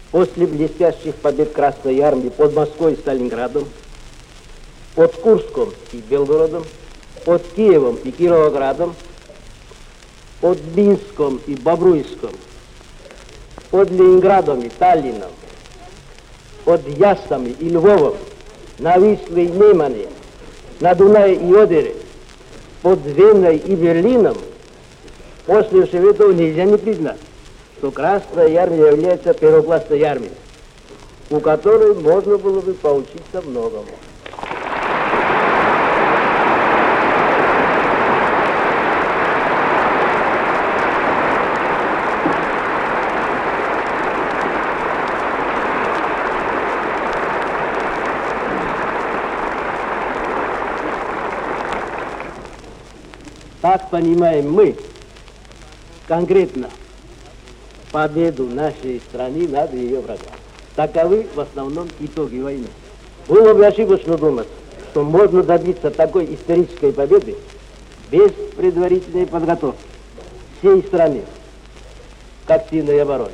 После блестящих побед Красной Армии под Москвой и Сталинградом, под Курском и Белгородом, под Киевом и Кировоградом, под Минском и Бобруйском, под Ленинградом и Таллином, под Яссами и Львовом, на Висле и Немане, на Дунае и Одере, под Веной и Берлином, после всего этого нельзя не признать, что Красная Армия является первоклассной армией, у которой можно было бы поучиться многому. Так понимаем мы конкретно победу нашей страны над ее врагами. Таковы в основном итоги войны. Было бы ошибочно думать, что можно добиться такой исторической победы без предварительной подготовки всей страны к активной обороне.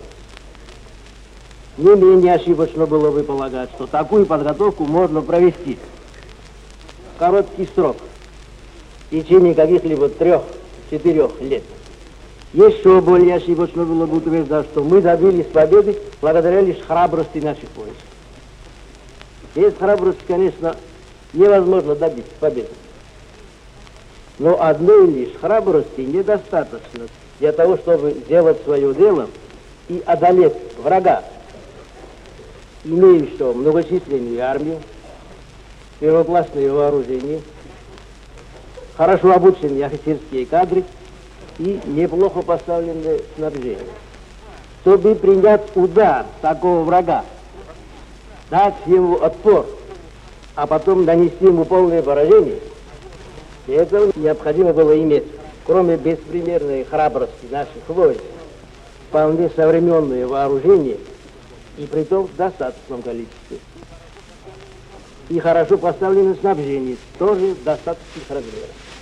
Не менее ошибочно было бы полагать, что такую подготовку можно провести в короткий срок, в течение каких-либо 3-4 лет. Еще более ошибочно было бы утверждать, что мы добились победы благодаря лишь храбрости наших войск. Без храбрости, конечно, невозможно добиться победы. Но одной лишь храбрости недостаточно для того, чтобы сделать свое дело и одолеть врага, имеющего многочисленную армию, первоклассное вооружение, хорошо обученные офицерские кадры и неплохо поставленное снабжение. Чтобы принять удар такого врага, дать ему отпор, а потом нанести ему полное поражение, для этого необходимо было иметь, кроме беспримерной храбрости наших войск, вполне современное вооружение, и притом в достаточном количестве. И хорошо поставленное снабжение, тоже в достаточных размерах.